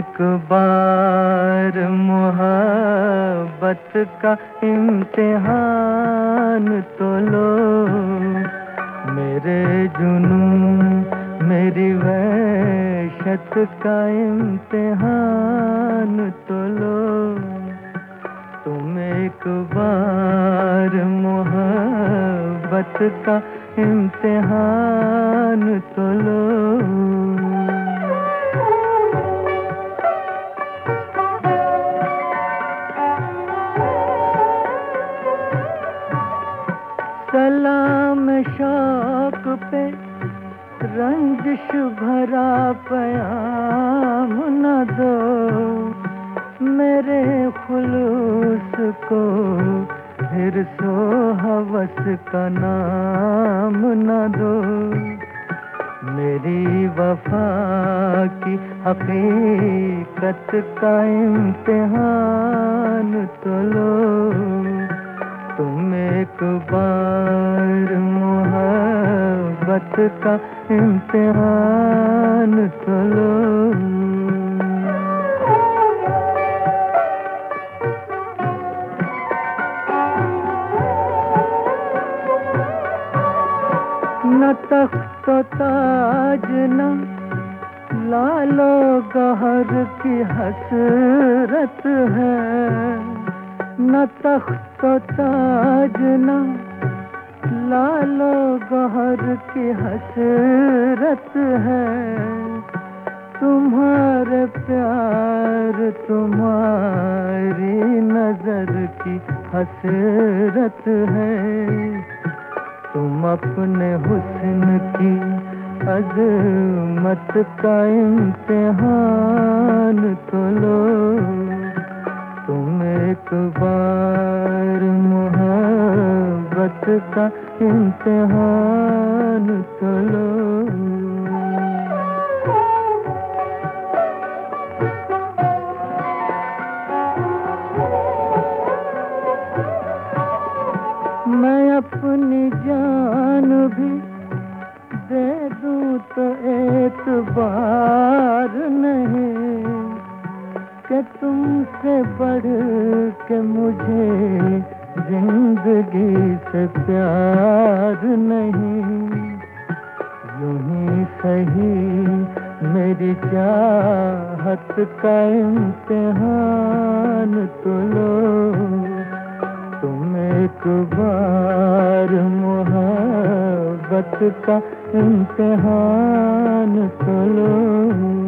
एक बार मोहब्बत का इम्तिहान तो लो, मेरे जुनून मेरी वहशत का इम्तिहान तो लो। तुम एक बार मोहब्बत का इम्तिहान तो लो। सलाम शौक पे रंजिश भरा प्याम न दो, मेरे खुलूस को हिर्सो हवस का नाम न दो। मेरी वफा की हकीकत का इम्तिहान तो लो। तुम एक बार मोहब्बत का इम्तिहान तो लो। न तख्त ताज न लालो गहर की हसरत है, न तख्त ताज न लालो गहर की हसरत है। तुम्हारे प्यार तुम्हारी नजर की हसरत है। तुम अपने हुस्न की अज़मत का इम्तिहान तो लो। तुम एक बार मोहब्बत का इम्तिहान तो लो। मैं अपनी जान भी दे दूं तो एतबार नहीं, कि तुमसे बढ़ के मुझे जिंदगी से प्यार नहीं। यूं ही सही मेरी चाहत का इम्तिहान तो लो। तुम एक बार मोहब्बत का इम्तिहान तो लो।